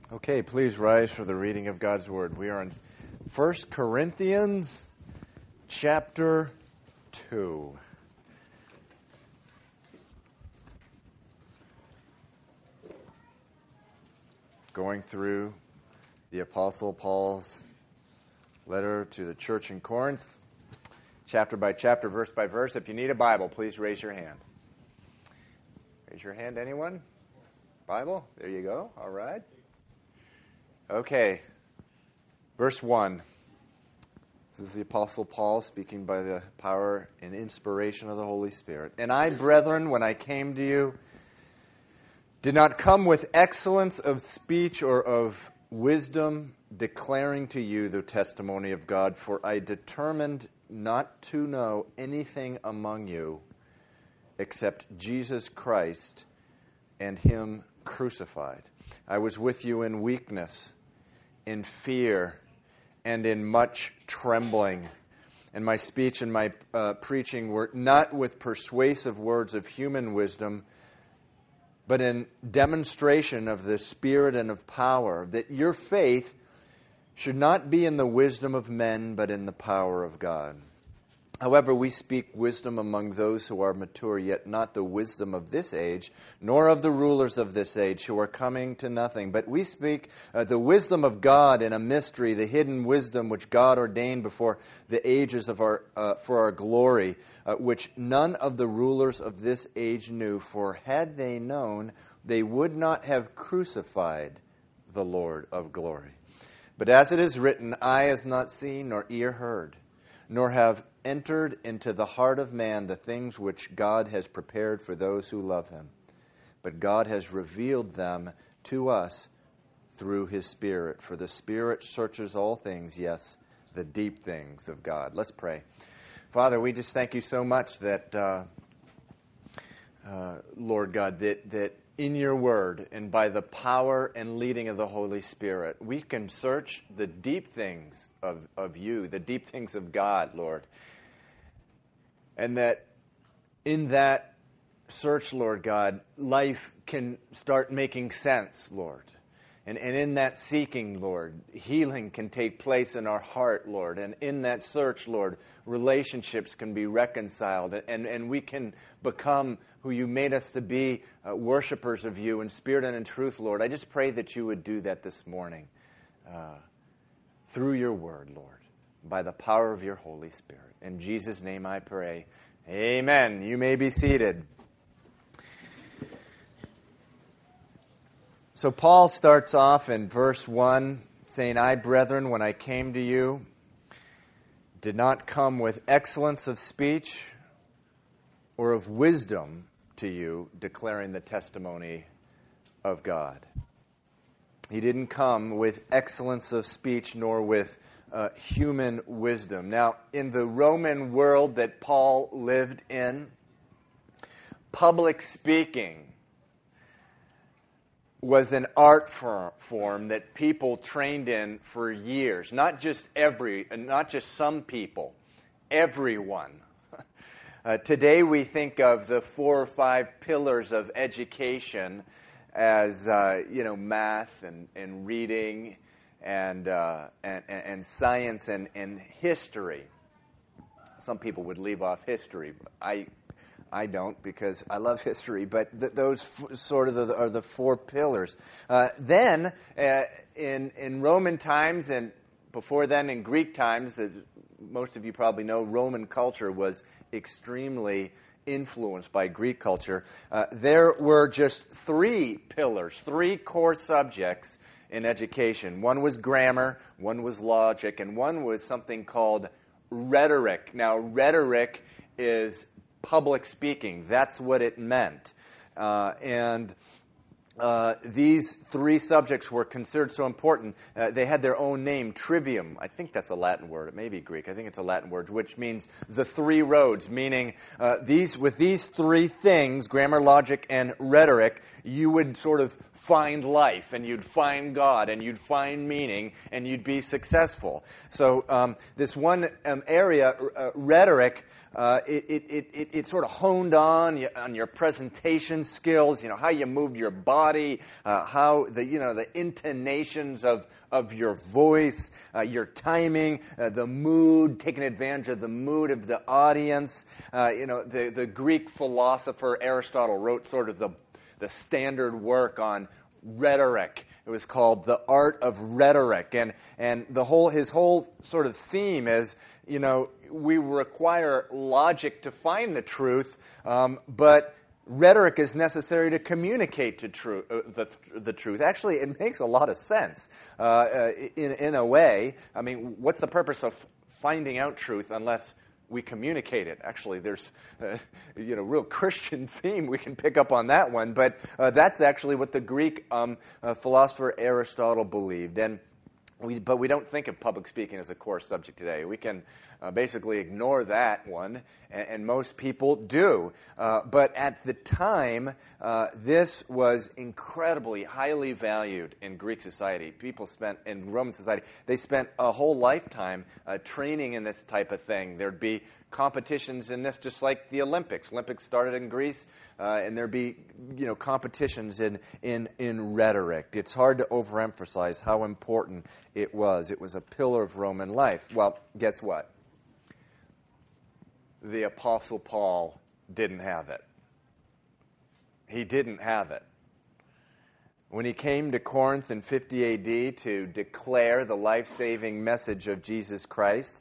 Okay, please rise for the reading of God's Word. We are in 1 Corinthians chapter 2. Going through the Apostle Paul's letter to the church in Corinth, chapter by chapter, verse by verse. If you need a Bible, please raise your hand. Raise your hand, anyone? Bible? There you go. All right. Okay, verse 1. This is the Apostle Paul speaking by the power and inspiration of the Holy Spirit. And I, brethren, when I came to you, did not come with excellence of speech or of wisdom, declaring to you the testimony of God, for I determined not to know anything among you except Jesus Christ and Him crucified. I was with you in weakness, in fear, and in much trembling. And my speech and my preaching were not with persuasive words of human wisdom, but in demonstration of the Spirit and of power, that your faith should not be in the wisdom of men, but in the power of God. However, we speak wisdom among those who are mature, yet not the wisdom of this age, nor of the rulers of this age who are coming to nothing. But we speak the wisdom of God in a mystery, the hidden wisdom which God ordained before the ages of for our glory, which none of the rulers of this age knew. For had they known, they would not have crucified the Lord of glory. But as it is written, eye has not seen, nor ear heard, nor have entered into the heart of man the things which God has prepared for those who love Him. But God has revealed them to us through His Spirit. For the Spirit searches all things, yes, the deep things of God. Let's pray. Father, we just thank You so much that, Lord God, that in Your Word and by the power and leading of the Holy Spirit, we can search the deep things of You, the deep things of God, Lord. And that in that search, Lord God, life can start making sense, Lord. And in that seeking, Lord, healing can take place in our heart, Lord. And in that search, Lord, relationships can be reconciled. And we can become who You made us to be, worshipers of You in spirit and in truth, Lord. I just pray that You would do that this morning through Your Word, Lord, by the power of Your Holy Spirit. In Jesus' name I pray. Amen. You may be seated. So Paul starts off in verse 1 saying, I, brethren, when I came to you, did not come with excellence of speech or of wisdom to you, declaring the testimony of God. He didn't come with excellence of speech nor with human wisdom. Now, in the Roman world that Paul lived in, public speaking was an art form that people trained in for years. Not just some people, everyone. Today we think of the 4 or 5 pillars of education as math and reading and science and history. Some people would leave off history. I don't, because I love history. But those sort of are the 4 pillars. Then in Roman times, and before then in Greek times, as most of you probably know, Roman culture was extremely influenced by Greek culture. There were just 3 pillars, 3 core subjects in education. One was grammar, one was logic, and one was something called rhetoric. Now, rhetoric is public speaking. That's what it meant. These 3 subjects were considered so important. They had their own name, trivium. I think that's a Latin word. It may be Greek. I think it's a Latin word, which means the 3 roads, meaning with these 3 things, grammar, logic, and rhetoric, you would sort of find life, and you'd find God, and you'd find meaning, and you'd be successful. So this one area, rhetoric, it sort of honed on your presentation skills, how you moved your body, how the intonations of your voice, your timing, the mood, taking advantage of the mood of the audience. The Greek philosopher Aristotle wrote sort of the standard work on rhetoric. It was called The Art of Rhetoric, and his whole sort of theme is, we require logic to find the truth, but rhetoric is necessary to communicate the truth. Actually, it makes a lot of sense in a way. I mean, what's the purpose of finding out truth unless we communicate it? Actually, there's real Christian theme. We can pick up on that one, but that's actually what the Greek philosopher Aristotle believed. But we don't think of public speaking as a core subject today. We can basically ignore that one, and most people do. But at the time, this was incredibly highly valued in Greek society. In Roman society, they spent a whole lifetime training in this type of thing. There'd be competitions in this, just like the Olympics. Olympics started in Greece, and there'd be competitions in rhetoric. It's hard to overemphasize how important it was. It was a pillar of Roman life. Well, guess what? The Apostle Paul didn't have it. He didn't have it. When he came to Corinth in 50 AD to declare the life-saving message of Jesus Christ,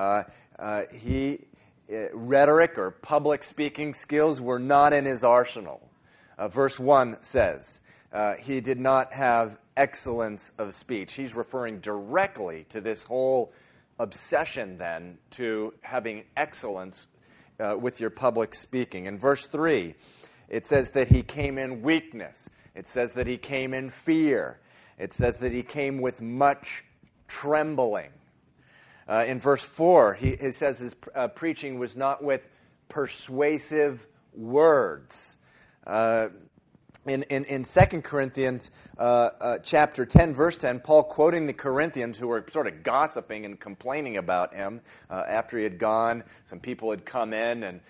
rhetoric or public speaking skills were not in his arsenal. Verse 1 says, he did not have excellence of speech. He's referring directly to this whole obsession then to having excellence with your public speaking. In verse 3, it says that he came in weakness. It says that he came in fear. It says that he came with much trembling. In verse 4, he says his preaching was not with persuasive words. In 2 Corinthians chapter 10, verse 10, Paul quoting the Corinthians who were sort of gossiping and complaining about him after he had gone. Some people had come in, and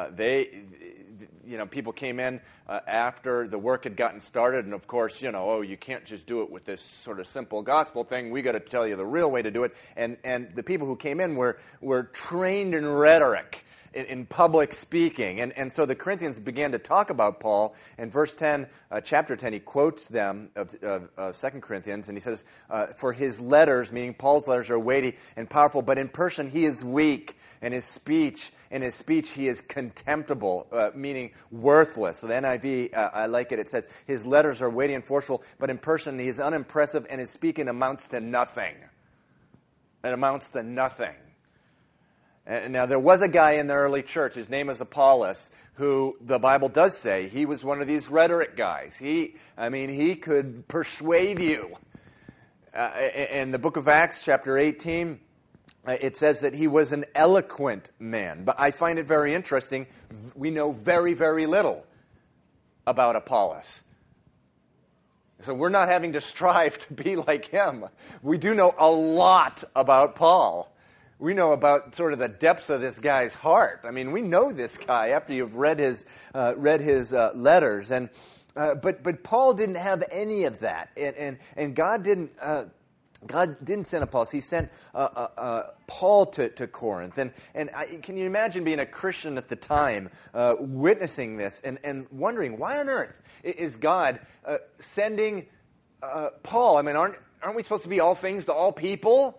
people came in after the work had gotten started, and of course, you can't just do it with this sort of simple gospel thing. We got to tell you the real way to do it. And the people who came in were trained in rhetoric, in public speaking. And so the Corinthians began to talk about Paul. In verse 10, chapter 10, he quotes them of 2 Corinthians, and he says, for his letters, meaning Paul's letters, are weighty and powerful, but in person he is weak, and in his speech he is contemptible, meaning worthless. So the NIV, I like it. It says, his letters are weighty and forceful, but in person he is unimpressive, and his speaking amounts to nothing. It amounts to nothing. Now, there was a guy in the early church, his name is Apollos, who the Bible does say he was one of these rhetoric guys. He could persuade you. In the book of Acts, chapter 18, it says that he was an eloquent man. But I find it very interesting. We know very, very little about Apollos. So we're not having to strive to be like him. We do know a lot about Paul. We know about sort of the depths of this guy's heart. I mean, we know this guy after you've read his letters, but Paul didn't have any of that, and God didn't send Apollos. He sent Paul to Corinth, and can you imagine being a Christian at the time, witnessing this and wondering why on earth is God sending Paul? I mean, aren't we supposed to be all things to all people?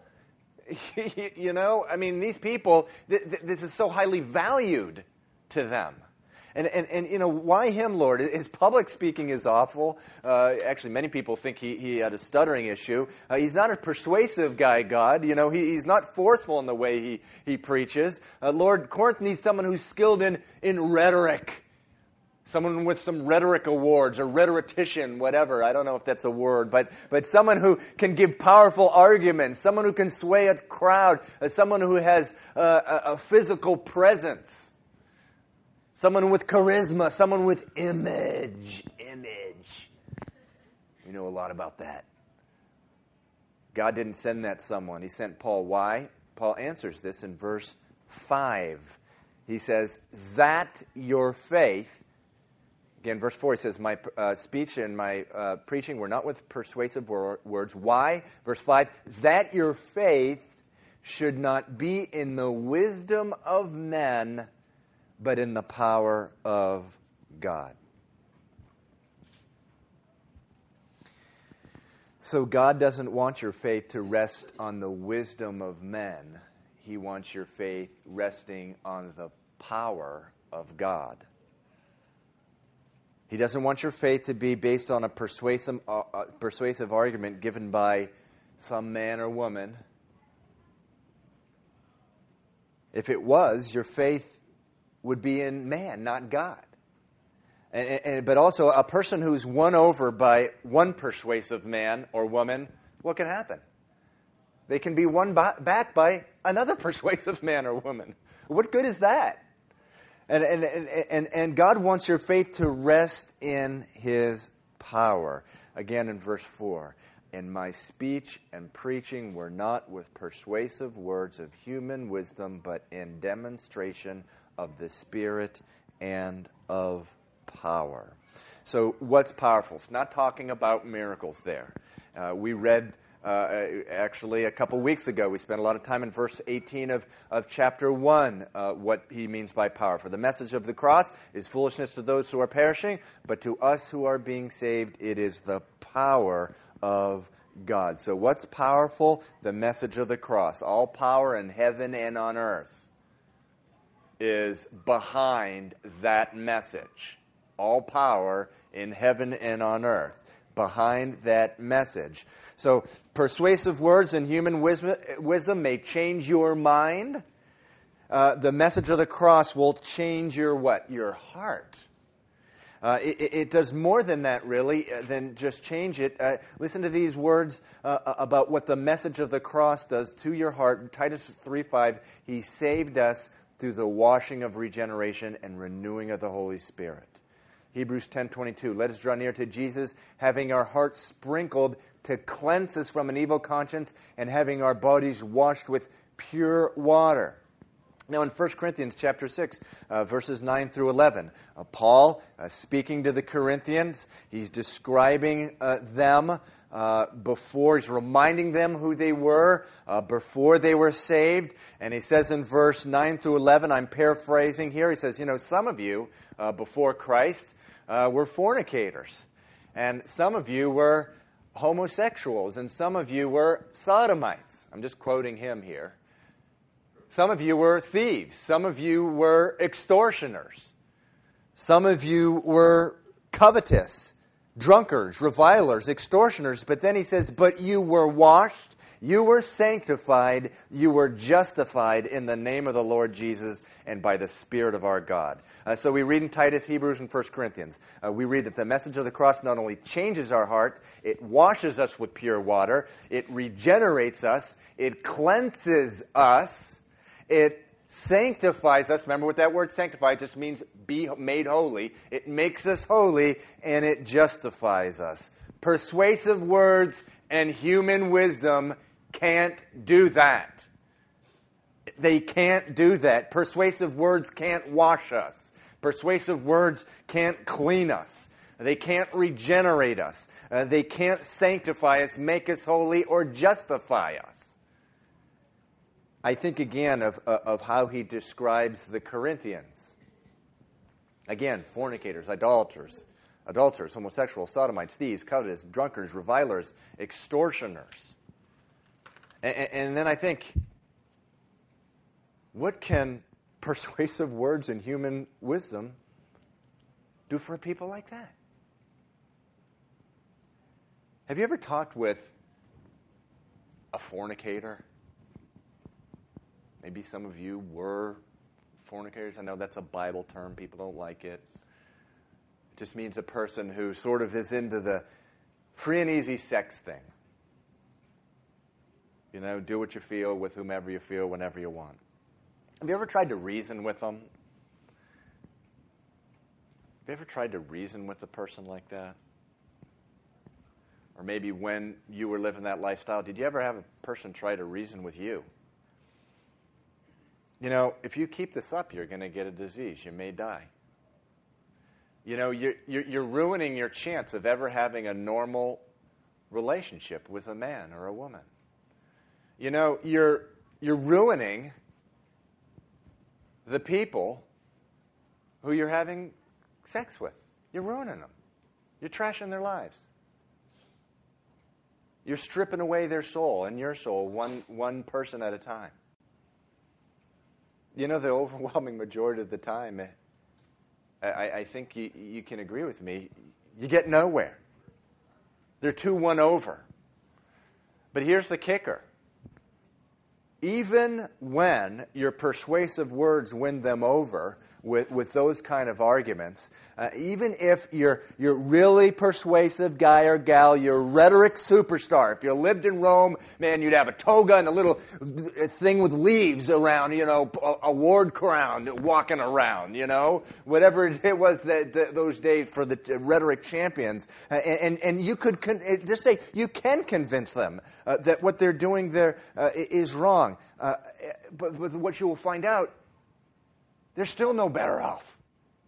These people, this is so highly valued to them. And why him, Lord? His public speaking is awful. Actually, many people think he had a stuttering issue. He's not a persuasive guy, God. He's not forceful in the way he preaches. Lord, Corinth needs someone who's skilled in rhetoric. Someone with some rhetoric awards, or rhetorician, whatever. I don't know if that's a word, but someone who can give powerful arguments, someone who can sway a crowd, someone who has a physical presence, someone with charisma, someone with image. We know a lot about that. God didn't send that someone. He sent Paul. Why? Paul answers this in verse 5. He says, that your faith, again, verse 4, he says, my speech and my preaching were not with persuasive words. Why? Verse 5, that your faith should not be in the wisdom of men, but in the power of God. So God doesn't want your faith to rest on the wisdom of men. He wants your faith resting on the power of God. He doesn't want your faith to be based on a persuasive argument given by some man or woman. If it was, your faith would be in man, not God. But also, a person who's won over by one persuasive man or woman, what can happen? They can be won back by another persuasive man or woman. What good is that? And God wants your faith to rest in His power. Again in verse 4, and my speech and preaching were not with persuasive words of human wisdom, but in demonstration of the Spirit and of power. So what's powerful? It's not talking about miracles there. We read, actually a couple weeks ago, we spent a lot of time in verse 18 of chapter 1, what he means by power. For the message of the cross is foolishness to those who are perishing, but to us who are being saved, it is the power of God. So what's powerful? The message of the cross. All power in heaven and on earth is behind that message. All power in heaven and on earth, behind that message. So, persuasive words and human wisdom may change your mind. The message of the cross will change your what? Your heart. It does more than that, really, than just change it. Listen to these words about what the message of the cross does to your heart. Titus 3:5, He saved us through the washing of regeneration and renewing of the Holy Spirit. Hebrews 10:22, let us draw near to Jesus, having our hearts sprinkled to cleanse us from an evil conscience and having our bodies washed with pure water. Now in 1 Corinthians chapter 6, verses 9 through 11, Paul, speaking to the Corinthians, he's describing them before, he's reminding them who they were before they were saved. And he says in verse 9 through 11, I'm paraphrasing here, he says, some of you before Christ were fornicators, and some of you were homosexuals, and some of you were sodomites. I'm just quoting him here. Some of you were thieves. Some of you were extortioners. Some of you were covetous, drunkards, revilers, extortioners. But then he says, but you were washed, you were sanctified, you were justified in the name of the Lord Jesus and by the Spirit of our God. So we read in Titus, Hebrews, and 1 Corinthians. We read that the message of the cross not only changes our heart, it washes us with pure water, it regenerates us, it cleanses us, it sanctifies us. Remember what that word sanctify just means be made holy. It makes us holy, and it justifies us. Persuasive words and human wisdom can't do that. They can't do that. Persuasive words can't wash us. Persuasive words can't clean us. They can't regenerate us. They can't sanctify us, make us holy, or justify us. I think again of how he describes the Corinthians. Again, fornicators, adulterers, homosexuals, sodomites, thieves, covetous, drunkards, revilers, extortioners. And then I think, what can persuasive words and human wisdom do for people like that? Have you ever talked with a fornicator? Maybe some of you were fornicators. I know that's a Bible term. People don't like it. It just means a person who sort of is into the free and easy sex thing. Do what you feel with whomever you feel whenever you want. Have you ever tried to reason with them? Have you ever tried to reason with a person like that? Or maybe when you were living that lifestyle, did you ever have a person try to reason with you? if you keep this up, you're going to get a disease. You may die. You're ruining your chance of ever having a normal relationship with a man or a woman. You're ruining the people who you're having sex with. You're ruining them. You're trashing their lives. You're stripping away their soul and your soul one person at a time. The overwhelming majority of the time, I think you can agree with me, you get nowhere. They're too won over. But here's the kicker. Even when your persuasive words win them over with those kind of arguments, even if you're really persuasive guy or gal, you're a rhetoric superstar. If you lived in Rome, man, you'd have a toga and a little thing with leaves around, award crown walking around, whatever it was those days for the rhetoric champions. And you could just say, you can convince them that what they're doing there is wrong. But what you will find out, they're still no better off.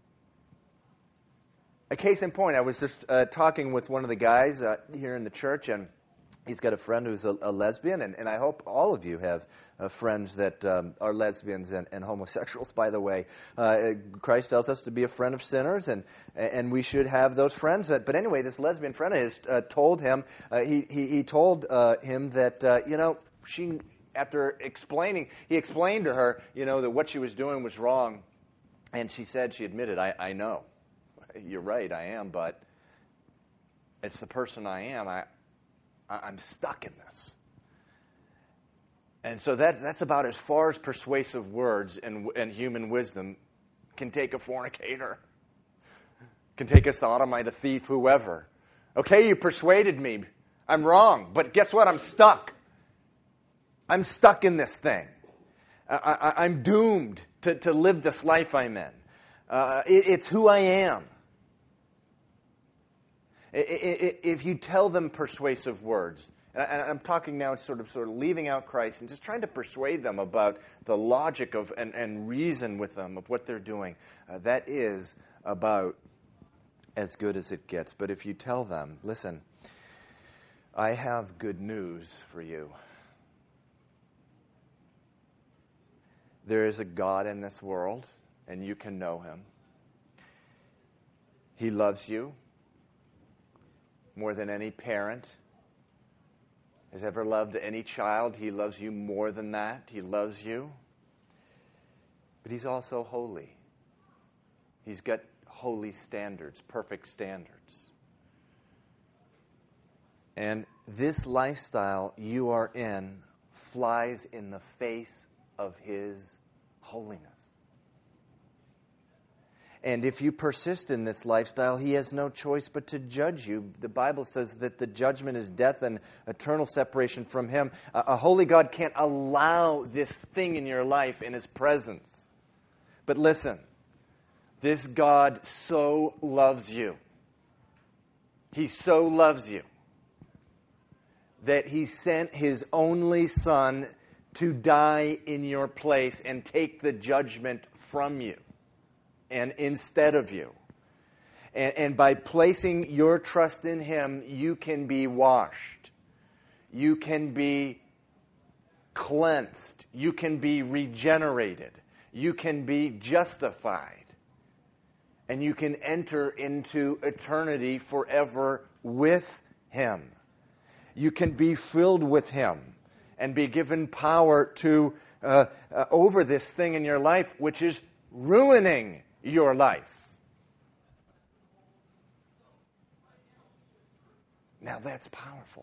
A case in point, I was just talking with one of the guys here in the church, and he's got a friend who's a lesbian, and I hope all of you have friends that are lesbians and homosexuals, by the way. Christ tells us to be a friend of sinners, and we should have those friends. But anyway, this lesbian friend of his told him, he told him that, she... After he explained to her, that what she was doing was wrong. And she admitted, I know. You're right, I am, but it's the person I am. I'm stuck in this. And so that's about as far as persuasive words and human wisdom can take a fornicator, can take a sodomite, a thief, whoever. Okay, you persuaded me. I'm wrong, but guess what? I'm stuck. I'm stuck in this thing. I'm doomed to live this life I'm in. It's who I am. If you tell them persuasive words, and I'm talking now sort of leaving out Christ and just trying to persuade them about the logic of and reason with them of what they're doing, that is about as good as it gets. But if you tell them, listen, I have good news for you. There is a God in this world, and you can know Him. He loves you more than any parent has ever loved any child. He loves you more than that. He loves you. But He's also holy. He's got holy standards, perfect standards. And this lifestyle you are in flies in the face of His holiness. And if you persist in this lifestyle, He has no choice but to judge you. The Bible says that the judgment is death and eternal separation from Him. A holy God can't allow this thing in your life in His presence. But listen, this God so loves you. He so loves you that He sent His only Son to die in your place and take the judgment from you and instead of you. And by placing your trust in Him, you can be washed. You can be cleansed. You can be regenerated. You can be justified. And you can enter into eternity forever with Him. You can be filled with Him and be given power to over this thing in your life, which is ruining your life. Now that's powerful.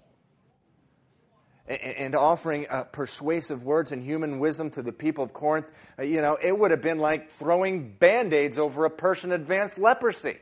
And offering persuasive words and human wisdom to the people of Corinth, it would have been like throwing Band-Aids over a person with advanced leprosy.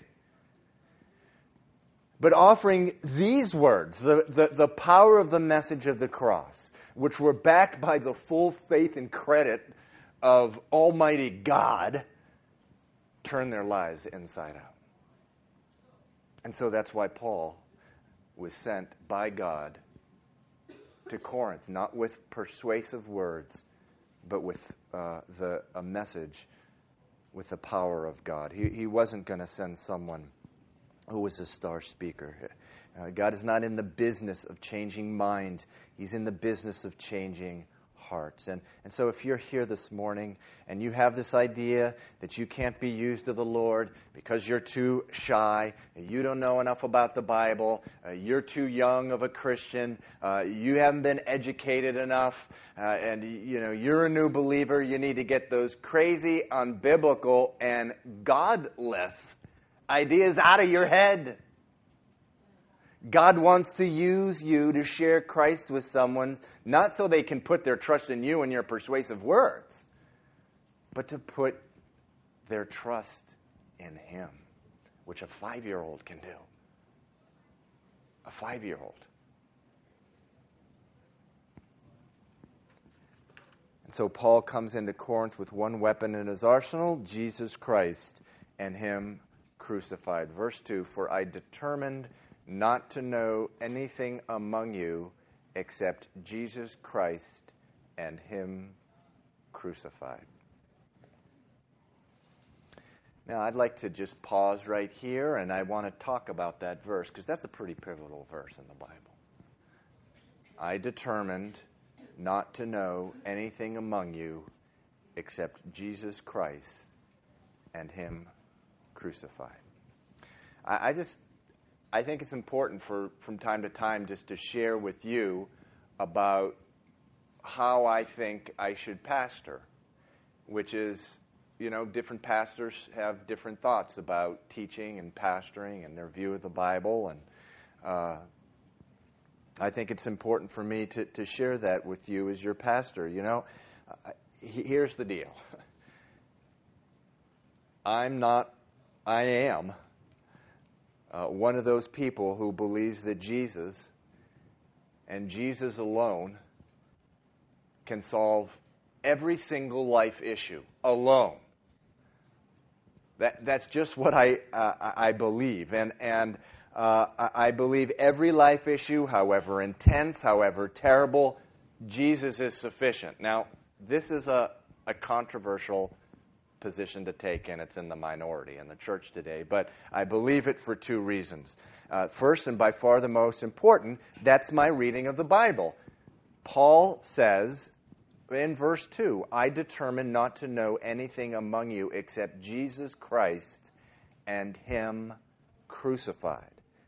But offering these words, the power of the message of the cross, which were backed by the full faith and credit of Almighty God, turn their lives inside out. And so that's why Paul was sent by God to Corinth, not with persuasive words, but with a message with the power of God. He wasn't going to send someone who was a star speaker. God is not in the business of changing minds. He's in the business of changing hearts. And so if you're here this morning and you have this idea that you can't be used of the Lord because you're too shy, you don't know enough about the Bible, you're too young of a Christian, you haven't been educated enough, and you're a new believer, you need to get those crazy, unbiblical, and godless ideas out of your head. God wants to use you to share Christ with someone, not so they can put their trust in you and your persuasive words, but to put their trust in Him, which a 5-year-old can do. A 5-year-old. And so Paul comes into Corinth with one weapon in his arsenal, Jesus Christ and Him crucified. Verse 2, "For I determined not to know anything among you except Jesus Christ and Him crucified." Now, I'd like to just pause right here, and I want to talk about that verse, because that's a pretty pivotal verse in the Bible. I determined not to know anything among you except Jesus Christ and Him crucified. I think it's important from time to time just to share with you about how I think I should pastor, which is, different pastors have different thoughts about teaching and pastoring and their view of the Bible, and I think it's important for me to share that with you as your pastor. Here's the deal. I am one of those people who believes that Jesus and Jesus alone can solve every single life issue alone. That's just what I believe, and I believe every life issue, however intense, however terrible, Jesus is sufficient. Now, this is a controversial position to take, and it's in the minority in the church today, but I believe it for two reasons. First, and by far the most important, that's my reading of the Bible. Paul says in verse 2, "I determined not to know anything among you except Jesus Christ and Him crucified."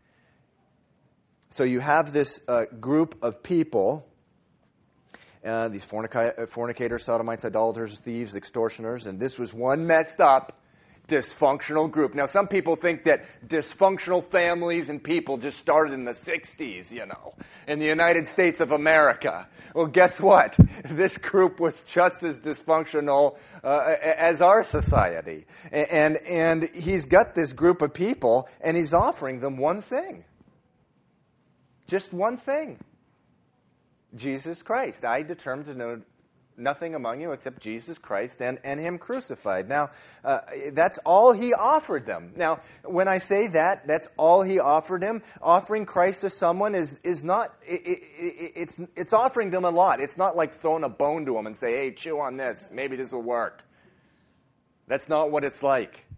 So you have this group of people, these fornicators, sodomites, idolaters, thieves, extortioners, and this was one messed up, dysfunctional group. Now, some people think that dysfunctional families and people just started in the 60s, in the United States of America. Well, guess what? This group was just as dysfunctional as our society. And he's got this group of people, and he's offering them one thing. Just one thing. Jesus Christ. I determined to know nothing among you except Jesus Christ and Him crucified. Now, that's all he offered them. Now, when I say that's all he offered him, offering Christ to someone is not, it's offering them a lot. It's not like throwing a bone to them and say, "Hey, chew on this. Maybe this will work." That's not what it's like.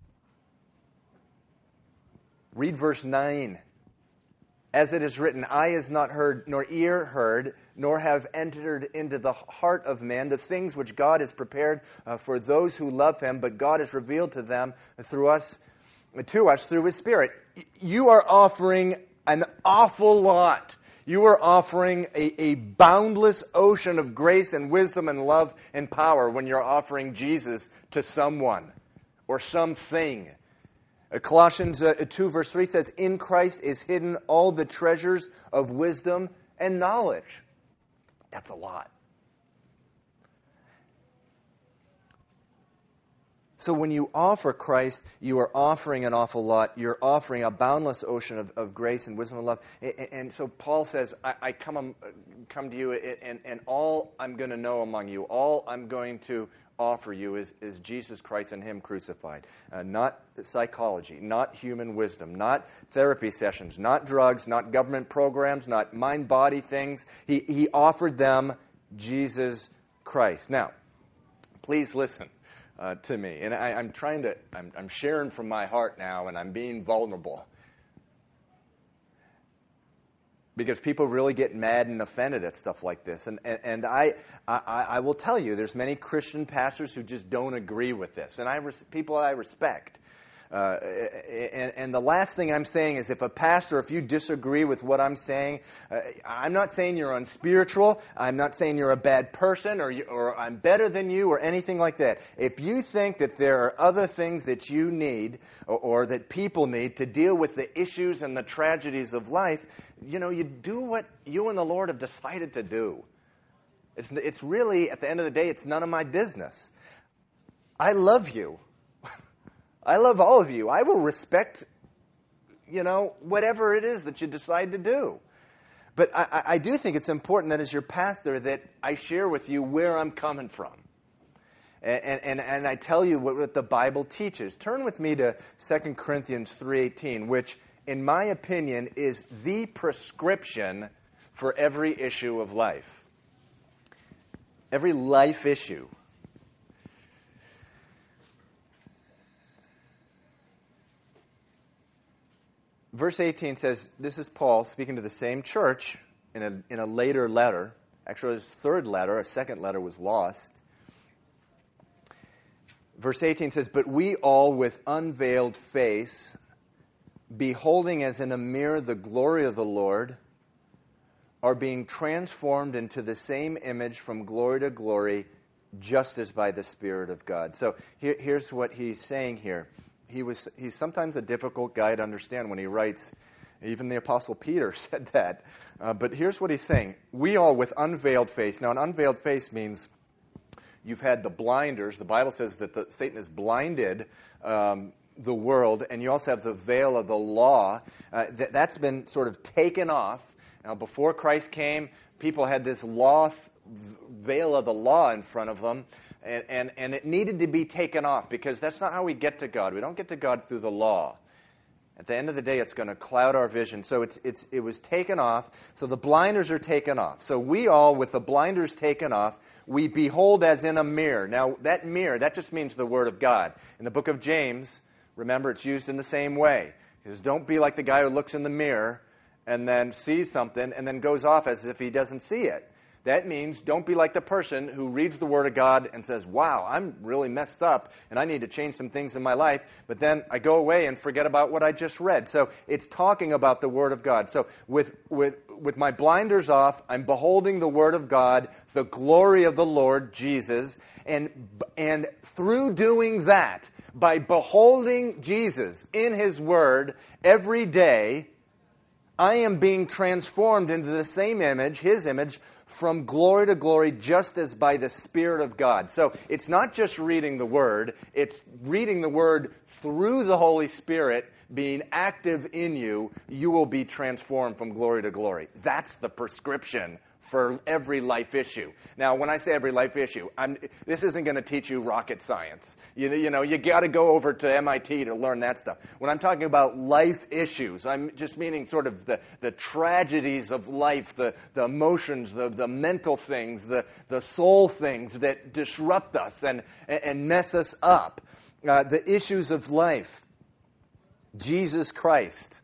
Read verse 9. "As it is written, eye has not heard, nor ear heard, nor have entered into the heart of man the things which God has prepared for those who love Him, but God has revealed to them to us through His Spirit." You are offering an awful lot. You are offering a boundless ocean of grace and wisdom and love and power when you're offering Jesus to someone or something. Colossians 2 verse 3 says, "In Christ is hidden all the treasures of wisdom and knowledge." That's a lot. So when you offer Christ, you are offering an awful lot. You're offering a boundless ocean of grace and wisdom and love. And so Paul says, I come to you, and all I'm going to know among you, all I'm going to offer you is Jesus Christ and Him crucified. Not psychology, not human wisdom, not therapy sessions, not drugs, not government programs, not mind-body things. He offered them Jesus Christ. Now, Please listen to me. And I'm sharing from my heart now, and I'm being vulnerable. Because people really get mad and offended at stuff like this. And I will tell you, there's many Christian pastors who just don't agree with this. And people I respect. And the last thing I'm saying is if you disagree with what I'm saying, I'm not saying you're unspiritual. I'm not saying you're a bad person or I'm better than you or anything like that. If you think that there are other things that you need or that people need to deal with the issues and the tragedies of life, you do what you and the Lord have decided to do. It's really, at the end of the day, it's none of my business. I love you. I love all of you. I will respect, whatever it is that you decide to do. But I do think it's important that as your pastor that I share with you where I'm coming from. And I tell you what the Bible teaches. Turn with me to 2 Corinthians 3:18, which, in my opinion, is the prescription for every issue of life. Every life issue. Verse 18 says, this is Paul speaking to the same church in a later letter. Actually, his third letter, a second letter was lost. Verse 18 says, but we all with unveiled face, beholding as in a mirror the glory of the Lord, are being transformed into the same image from glory to glory, just as by the Spirit of God. So here's what he's saying here. He's sometimes a difficult guy to understand when he writes. Even the Apostle Peter said that. But here's what he's saying. We all with unveiled face. Now, an unveiled face means you've had the blinders. The Bible says that Satan has blinded the world. And you also have the veil of the law. That's been sort of taken off. Now, before Christ came, people had this veil of the law in front of them. And it needed to be taken off because that's not how we get to God. We don't get to God through the law. At the end of the day, it's going to cloud our vision. So it was taken off. So the blinders are taken off. So we all, with the blinders taken off, we behold as in a mirror. Now, that mirror, that just means the Word of God. In the book of James, remember, it's used in the same way. Because don't be like the guy who looks in the mirror and then sees something and then goes off as if he doesn't see it. That means don't be like the person who reads the Word of God and says, wow, I'm really messed up and I need to change some things in my life, but then I go away and forget about what I just read. So it's talking about the Word of God. So with my blinders off, I'm beholding the Word of God, the glory of the Lord Jesus, and through doing that, by beholding Jesus in His Word every day, I am being transformed into the same image, His image, from glory to glory, just as by the Spirit of God. So it's not just reading the Word, it's reading the Word through the Holy Spirit being active in you. You will be transformed from glory to glory. That's the prescription for every life issue. Now, when I say every life issue, this isn't going to teach you rocket science. You got to go over to MIT to learn that stuff. When I'm talking about life issues, I'm just meaning sort of the tragedies of life, the emotions, the mental things, the soul things that disrupt us and mess us up. The issues of life. Jesus Christ,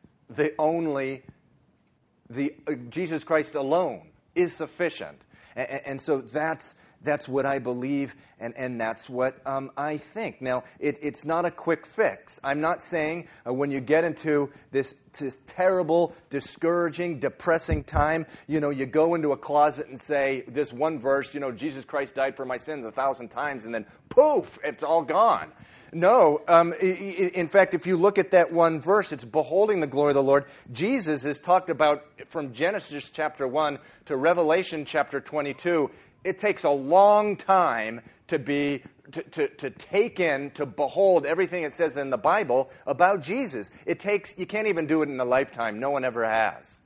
Jesus Christ alone is sufficient. And so that's what I believe, and that's what I think. Now, it's not a quick fix. I'm not saying when you get into this terrible, discouraging, depressing time, you go into a closet and say this one verse, Jesus Christ died for my sins 1,000 times, and then poof, it's all gone. No, in fact, if you look at that one verse, it's beholding the glory of the Lord. Jesus is talked about from Genesis chapter 1 to Revelation chapter 22. It takes a long time to take in, to behold everything it says in the Bible about Jesus. You can't even do it in a lifetime. No one ever has.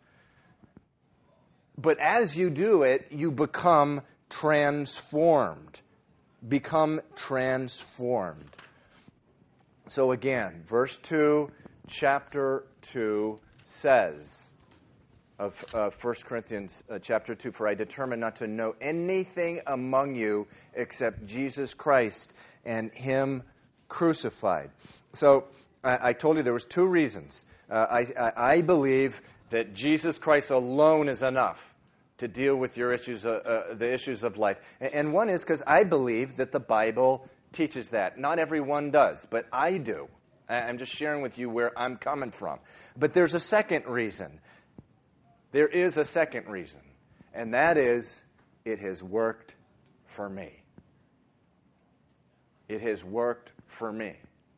But as you do it, you become transformed. Become transformed. So again, verse 2, chapter 2 says, of 1 Corinthians chapter 2. For I determined not to know anything among you except Jesus Christ and Him crucified. So I told you there was two reasons. I believe that Jesus Christ alone is enough to deal with your issues, the issues of life. And one is because I believe that the Bible teaches that. Not everyone does, but I do. I'm just sharing with you where I'm coming from. But there's a second reason. There is a second reason, and that is it has worked for me. It has worked for me.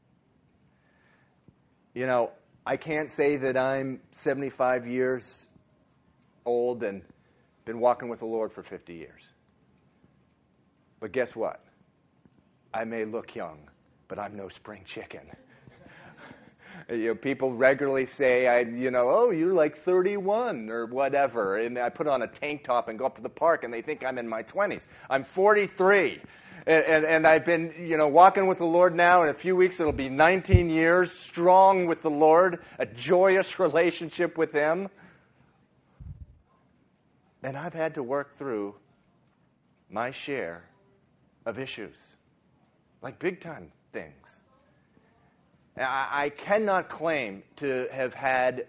You know, I can't say that I'm 75 years old and been walking with the Lord for 50 years. But guess what? I may look young, but I'm no spring chicken. You know, people regularly say, oh, you're like 31 or whatever. And I put on a tank top and go up to the park, and they think I'm in my 20s. I'm 43. And I've been, walking with the Lord now. In a few weeks, it'll be 19 years, strong with the Lord, a joyous relationship with Him. And I've had to work through my share of issues, like big-time things. I cannot claim to have had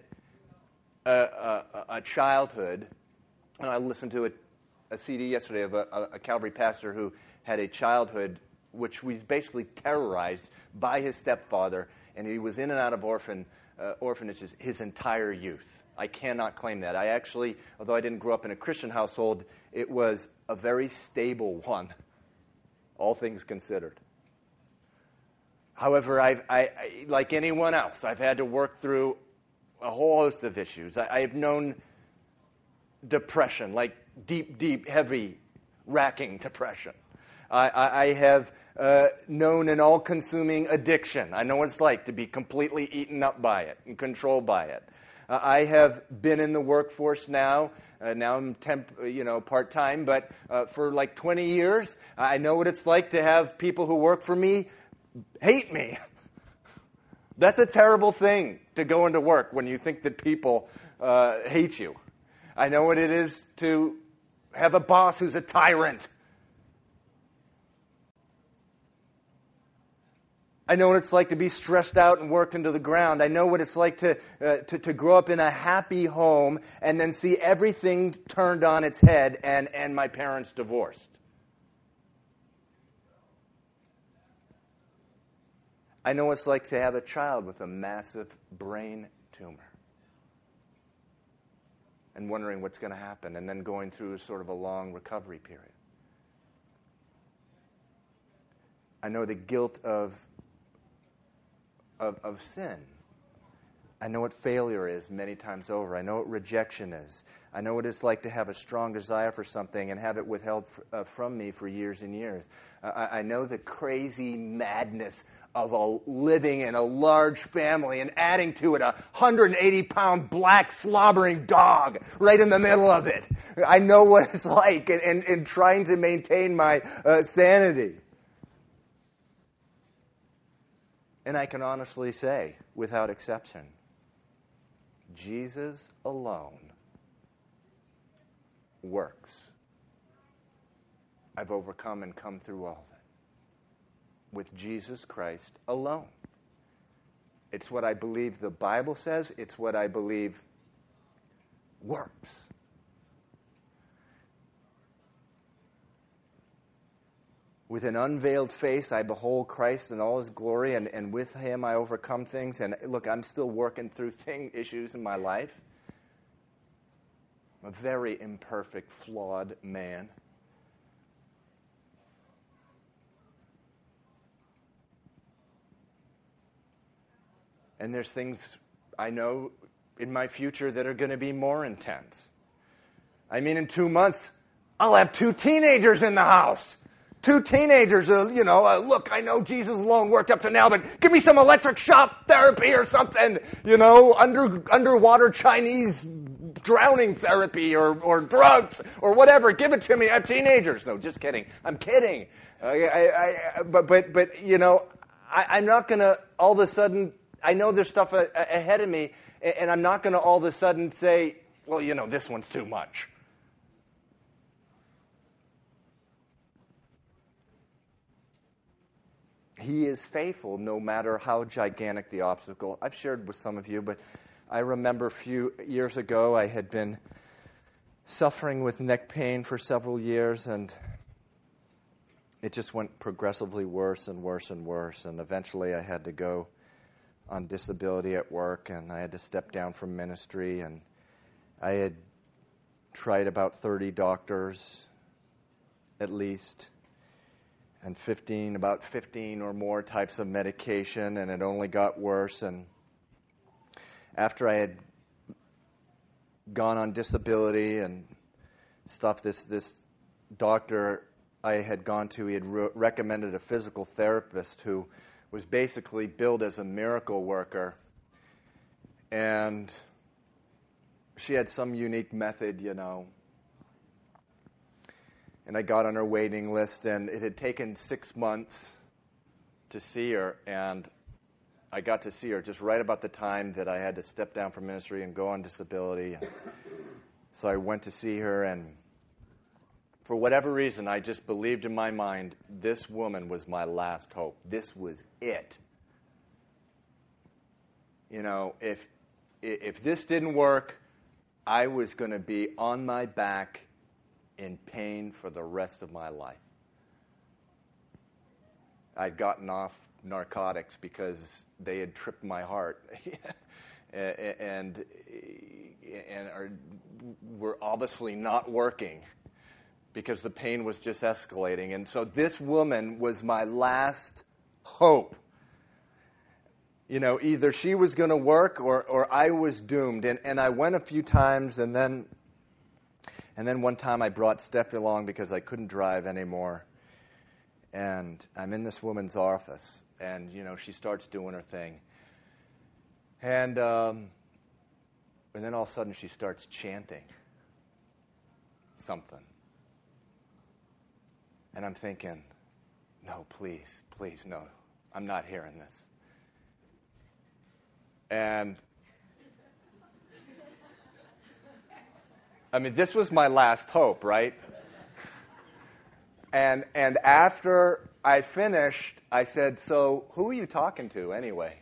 a childhood. And I listened to a CD yesterday of a Calvary pastor who had a childhood which was basically terrorized by his stepfather, and he was in and out of orphanages his entire youth. I cannot claim that. I actually, although I didn't grow up in a Christian household, it was a very stable one, all things considered. However, I like anyone else, I've had to work through a whole host of issues. I have known depression, like deep, heavy, racking depression. I have known an all-consuming addiction. I know what it's like to be completely eaten up by it and controlled by it. I have been in the workforce now. Now I'm part-time, but for like 20 years, I know what it's like to have people who work for me hate me. That's a terrible thing to go into work when you think that people hate you. I know what it is to have a boss who's a tyrant. I know what it's like to be stressed out and worked into the ground. I know what it's like to grow up in a happy home and then see everything turned on its head and my parents divorced. I know what it's like to have a child with a massive brain tumor and wondering what's going to happen and then going through sort of a long recovery period. I know the guilt of sin. I know what failure is many times over. I know what rejection is. I know what it's like to have a strong desire for something and have it withheld from me for years and years. I know the crazy madness of living in a large family and adding to it a 180-pound black slobbering dog right in the middle of it. I know what it's like and trying to maintain my sanity. And I can honestly say, without exception, Jesus alone works. I've overcome and come through all of it with Jesus Christ alone. It's what I believe the Bible says. It's what I believe works. With an unveiled face, I behold Christ in all His glory, and with Him I overcome things. And look, I'm still working through issues in my life. I'm a very imperfect, flawed man. And there's things I know in my future that are going to be more intense. I mean, in 2 months, I'll have 2 teenagers in the house. 2 teenagers, look, I know Jesus alone worked up to now, but give me some electric shock therapy or something, underwater Chinese drowning therapy or drugs or whatever. Give it to me. I have teenagers. No, just kidding. I'm kidding. I'm not going to all of a sudden, I know there's stuff ahead of me, and I'm not going to all of a sudden say, well, this one's too much. He is faithful no matter how gigantic the obstacle. I've shared with some of you, but I remember a few years ago I had been suffering with neck pain for several years, and it just went progressively worse and worse and worse. And eventually I had to go on disability at work, and I had to step down from ministry. And I had tried about 30 doctors at least, and about 15 or more types of medication, and it only got worse. And after I had gone on disability and stuff, this doctor I had gone to, he had recommended a physical therapist who was basically billed as a miracle worker. And she had some unique method, And I got on her waiting list, and it had taken 6 months to see her, and I got to see her just right about the time that I had to step down from ministry and go on disability. So I went to see her, and for whatever reason, I just believed in my mind, this woman was my last hope. This was it. If this didn't work, I was going to be on my back in pain for the rest of my life. I'd gotten off narcotics because they had tripped my heart and were obviously not working because the pain was just escalating. And so this woman was my last hope. Either she was going to work or I was doomed. And I went a few times, and then one time I brought Steffi along because I couldn't drive anymore. And I'm in this woman's office, and, she starts doing her thing. And then all of a sudden she starts chanting something. And I'm thinking, no, please, no, I'm not hearing this. And this was my last hope, right? And after I finished, I said, so who are you talking to anyway?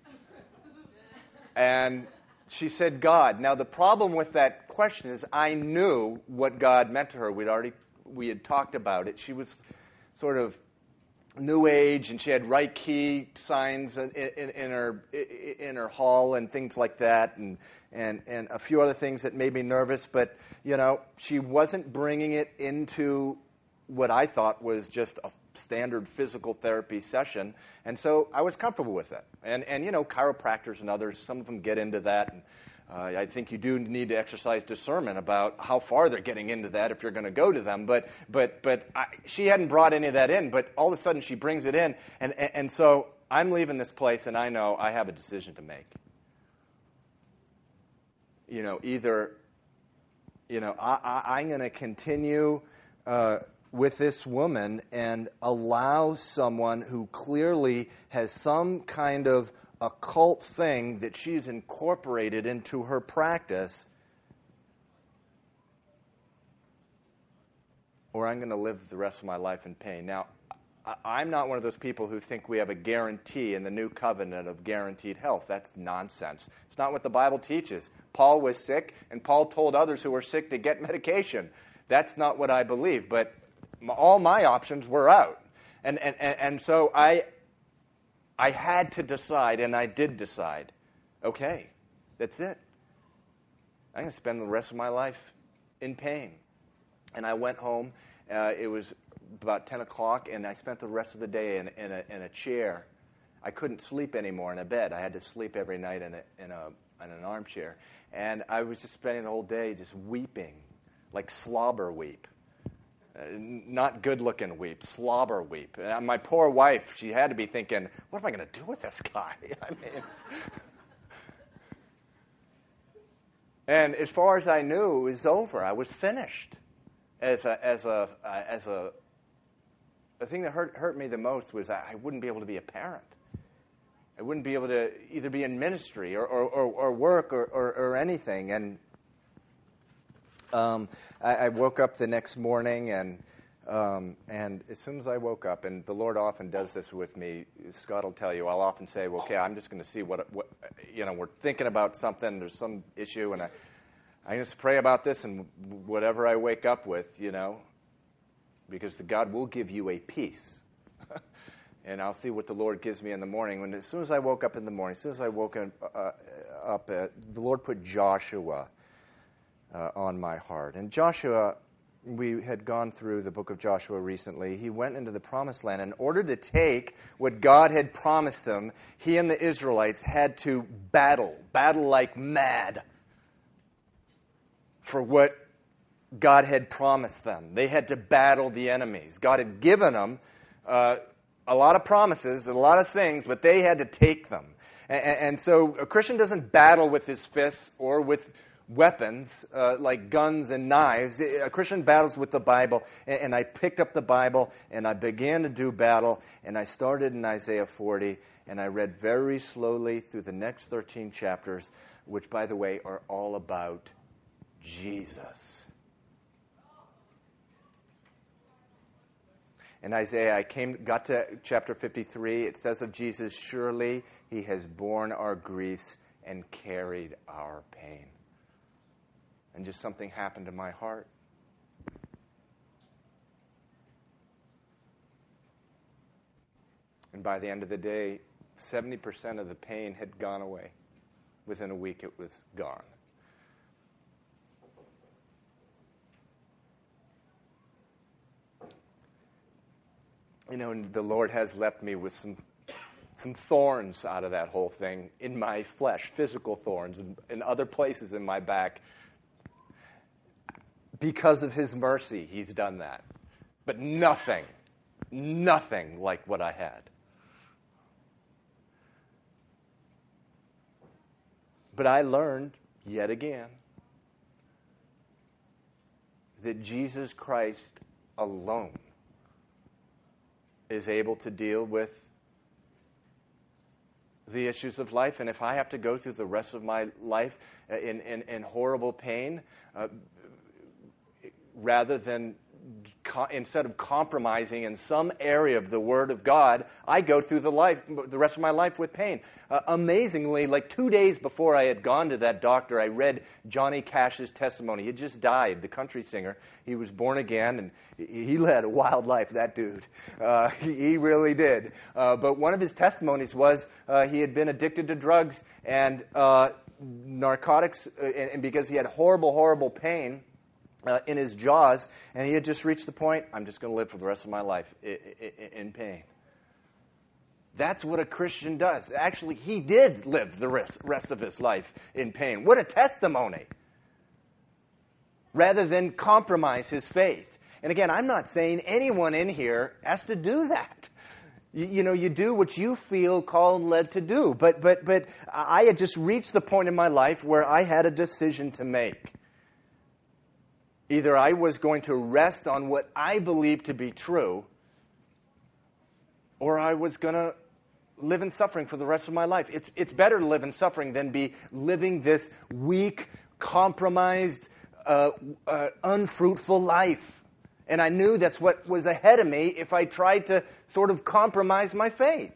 And she said, God. Now, the problem with that question is I knew what God meant to her. We had talked about it. She was sort of New Age, and she had right key signs in her hall and things like that, and a few other things that made me nervous. But she wasn't bringing it into what I thought was just a standard physical therapy session, and so I was comfortable with it. And chiropractors and others, some of them get into that. And I think you do need to exercise discernment about how far they're getting into that if you're going to go to them. But she hadn't brought any of that in, but all of a sudden she brings it in. And so I'm leaving this place, and I know I have a decision to make. Either, I'm going to continue with this woman and allow someone who clearly has some kind of occult thing that she's incorporated into her practice, or I'm going to live the rest of my life in pain. Now, I'm not one of those people who think we have a guarantee in the new covenant of guaranteed health. That's nonsense. It's not what the Bible teaches. Paul was sick, and Paul told others who were sick to get medication. That's not what I believe, but all my options were out. And so I had to decide, and I did decide, okay, that's it. I'm going to spend the rest of my life in pain. And I went home. It was about 10 o'clock, and I spent the rest of the day in a chair. I couldn't sleep anymore in a bed. I had to sleep every night in an armchair. And I was just spending the whole day just weeping, like slobber weep. Not good-looking weep, slobber weep. And my poor wife, she had to be thinking, what am I going to do with this guy? And as far as I knew, it was over. I was finished. The thing that hurt me the most was I wouldn't be able to be a parent. I wouldn't be able to either be in ministry or work or anything. And I woke up the next morning, and as soon as I woke up, and the Lord often does this with me, Scott will tell you, I'll often say, well, okay, I'm just going to see what we're thinking about something, there's some issue, and I just pray about this, and whatever I wake up with, because God will give you a peace. And I'll see what the Lord gives me in the morning. As soon as I woke up in the morning, as soon as I woke up, the Lord put Joshua on my heart. And Joshua, we had gone through the book of Joshua recently. He went into the promised land. In order to take what God had promised them, he and the Israelites had to battle like mad for what God had promised them. They had to battle the enemies. God had given them a lot of promises, a lot of things, but they had to take them. And so a Christian doesn't battle with his fists or with weapons like guns and knives. A Christian battles with the Bible. And I picked up the Bible and I began to do battle. And I started in Isaiah 40 and I read very slowly through the next 13 chapters, which, by the way, are all about Jesus. In Isaiah, got to chapter 53. It says of Jesus, surely he has borne our griefs and carried our pain. And just something happened to my heart. And by the end of the day, 70% of the pain had gone away. Within a week, it was gone. And the Lord has left me with some thorns out of that whole thing in my flesh, physical thorns, and other places in my back. Because of his mercy, he's done that. But nothing like what I had. But I learned, yet again, that Jesus Christ alone is able to deal with the issues of life. And if I have to go through the rest of my life in horrible pain, rather than instead of compromising in some area of the Word of God, I go through the rest of my life with pain. Amazingly, like 2 days before I had gone to that doctor, I read Johnny Cash's testimony. He had just died, the country singer. He was born again, and he led a wild life, that dude. He really did. But one of his testimonies was he had been addicted to drugs and narcotics, and because he had horrible, horrible pain in his jaws, and he had just reached the point, I'm just going to live for the rest of my life in pain. That's what a Christian does. Actually, he did live the rest of his life in pain. What a testimony! Rather than compromise his faith. And again, I'm not saying anyone in here has to do that. You do what you feel called and led to do. But I had just reached the point in my life where I had a decision to make. Either I was going to rest on what I believed to be true, or I was going to live in suffering for the rest of my life. It's better to live in suffering than be living this weak, compromised, unfruitful life. And I knew that's what was ahead of me if I tried to sort of compromise my faith.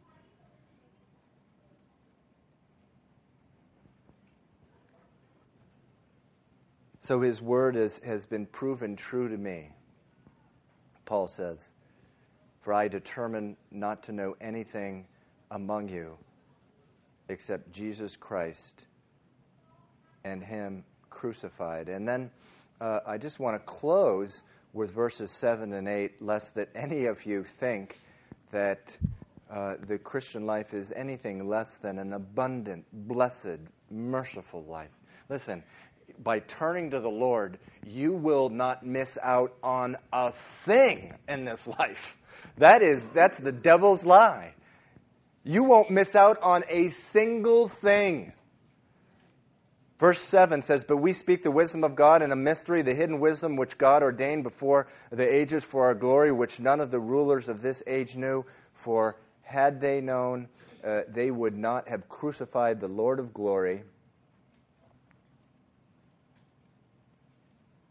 So his word has been proven true to me. Paul says, for I determined not to know anything among you except Jesus Christ and him crucified. And then I just want to close with verses 7 and 8, lest that any of you think that the Christian life is anything less than an abundant, blessed, merciful life. Listen, by turning to the Lord, you will not miss out on a thing in this life. That's the devil's lie. You won't miss out on a single thing. Verse 7 says, but we speak the wisdom of God in a mystery, the hidden wisdom which God ordained before the ages for our glory, which none of the rulers of this age knew. For had they known, they would not have crucified the Lord of glory.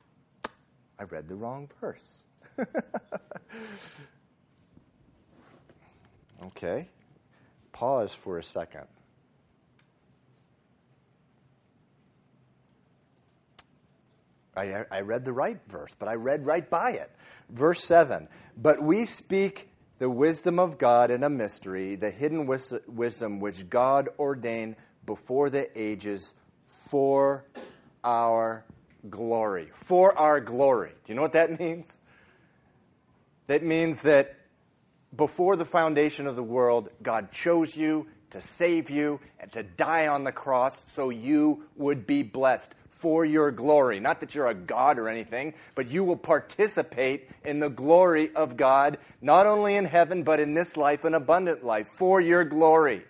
I read the wrong verse. Okay. Pause for a second. I read the right verse, but I read right by it. Verse 7, but we speak the wisdom of God in a mystery, the hidden wisdom which God ordained before the ages for our glory. For our glory. Do you know what that means? That means that before the foundation of the world, God chose you to save you and to die on the cross so you would be blessed for your glory. Not that you're a god or anything, but you will participate in the glory of God, not only in heaven, but in this life, an abundant life, for your glory.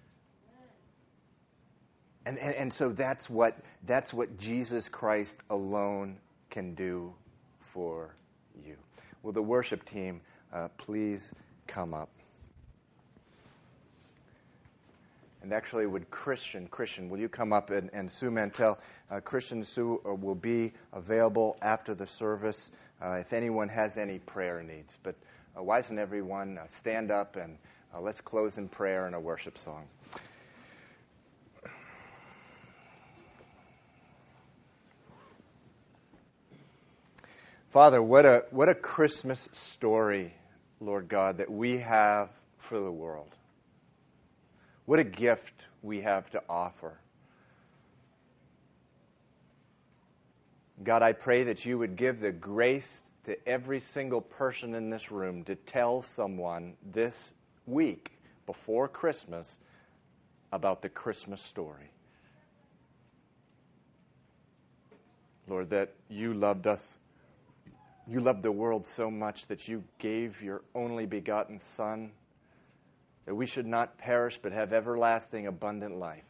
And so that's what Jesus Christ alone can do for you. Will the worship team please come up? And actually, would Christian, will you come up, and Sue Mantell, Christian Sue will be available after the service if anyone has any prayer needs. But why doesn't everyone stand up and let's close in prayer and a worship song. Father, what a Christmas story, Lord God, that we have for the world. What a gift we have to offer. God, I pray that you would give the grace to every single person in this room to tell someone this week before Christmas about the Christmas story. Lord, that you loved us. You loved the world so much that you gave your only begotten Son, that we should not perish but have everlasting abundant life.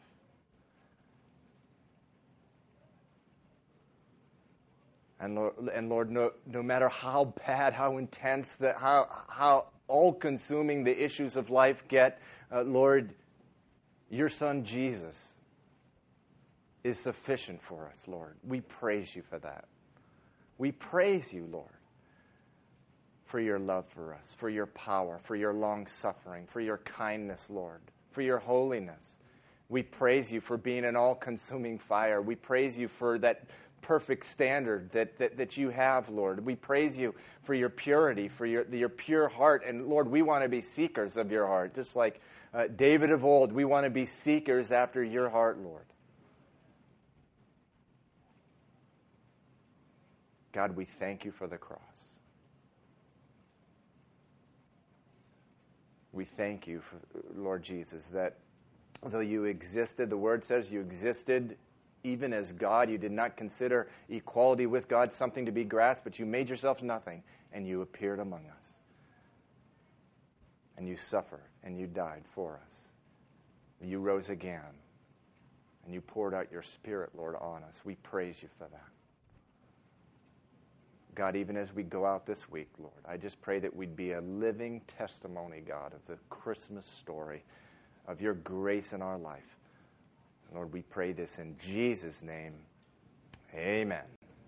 And Lord, no matter how bad, how intense, how all-consuming the issues of life get, Lord, your Son Jesus is sufficient for us, Lord. We praise you for that. We praise you, Lord, for your love for us, for your power, for your long-suffering, for your kindness, Lord, for your holiness. We praise you for being an all-consuming fire. We praise you for that perfect standard that you have, Lord. We praise you for your purity, for your pure heart. And, Lord, we want to be seekers of your heart. Just like David of old, we want to be seekers after your heart, Lord. God, we thank you for the cross. We thank you, for, Lord Jesus, that though you existed, the Word says you existed even as God. You did not consider equality with God something to be grasped, but you made yourself nothing, and you appeared among us. And you suffered, and you died for us. You rose again, and you poured out your Spirit, Lord, on us. We praise you for that. God, even as we go out this week, Lord, I just pray that we'd be a living testimony, God, of the Christmas story, of your grace in our life. Lord, we pray this in Jesus' name. Amen.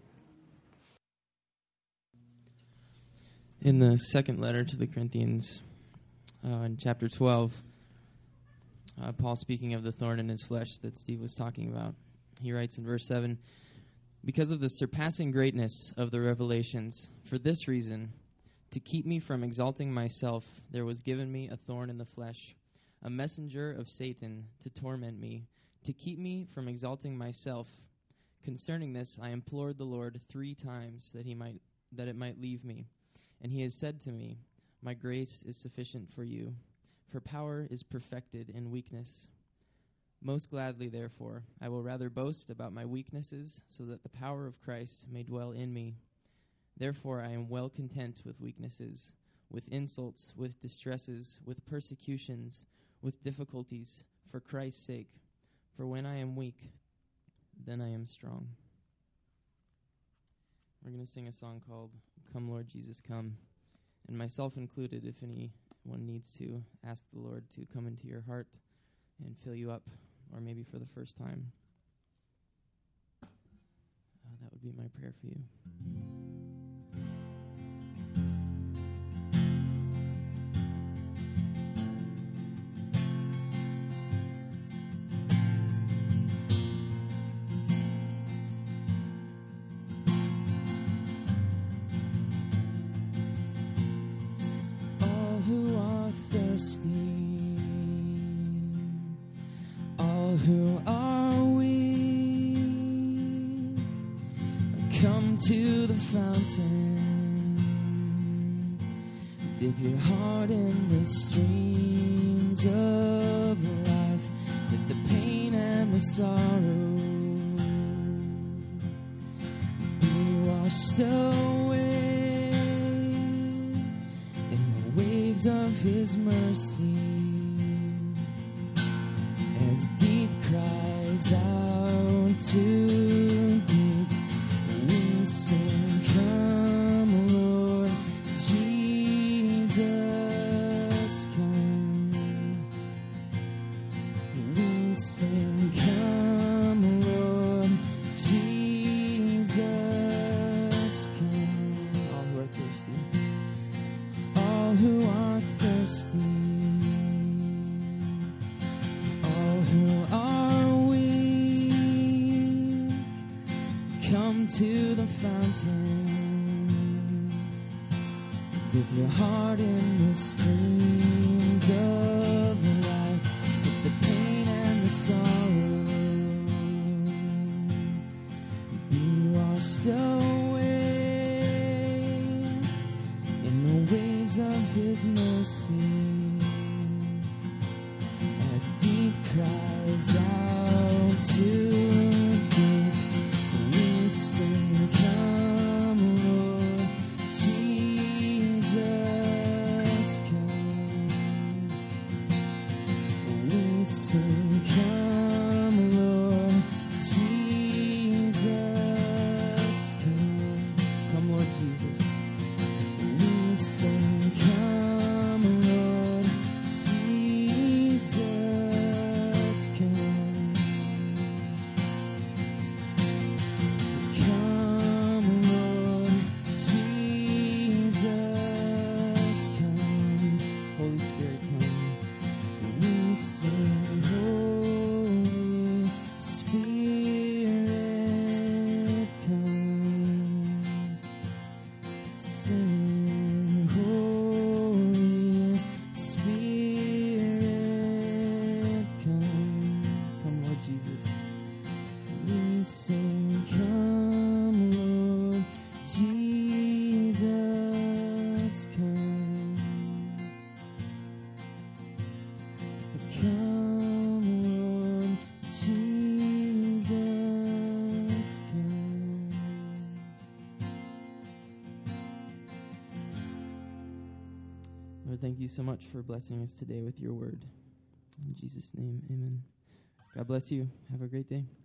In the second letter to the Corinthians, in chapter 12, Paul, speaking of the thorn in his flesh that Steve was talking about, he writes in verse 7, because of the surpassing greatness of the revelations, for this reason, to keep me from exalting myself, there was given me a thorn in the flesh, a messenger of Satan to torment me, to keep me from exalting myself. Concerning this, I implored the Lord 3 times that it might leave me. And he has said to me, my grace is sufficient for you, for power is perfected in weakness. Most gladly, therefore, I will rather boast about my weaknesses, so that the power of Christ may dwell in me. Therefore, I am well content with weaknesses, with insults, with distresses, with persecutions, with difficulties, for Christ's sake. For when I am weak, then I am strong. We're going to sing a song called Come, Lord Jesus, Come. And myself included, if anyone needs to, ask the Lord to come into your heart and fill you up, or maybe for the first time. That would be my prayer for you. Come to the fountain, dip your heart in the streams of life, let the pain and the sorrow be washed away in the waves of His mercy. As deep cries out to deep, we sing, come, Lord Jesus, come. We sing, come, Lord Jesus, come. All who are thirsty, all who are thirsty, all who are weak, come to the fountain, dip your heart in the streams of life, with the pain and the sorrow be washed away in the waves of His mercy. As deep cries out to deep, we sing, come, Lord Jesus, come. We sing, come, Lord Jesus, come. Come, Lord Jesus. We sing, come, Lord Jesus, come. Come, Lord Jesus, come. Holy Spirit, come. We sing, Holy Spirit, come. Sing, Holy Spirit, come. Come, Lord Jesus. We sing, come, Lord Jesus, come. Come, Lord Jesus, come. Lord, thank you so much for blessing us today with your word. In Jesus' name, amen. God bless you. Have a great day.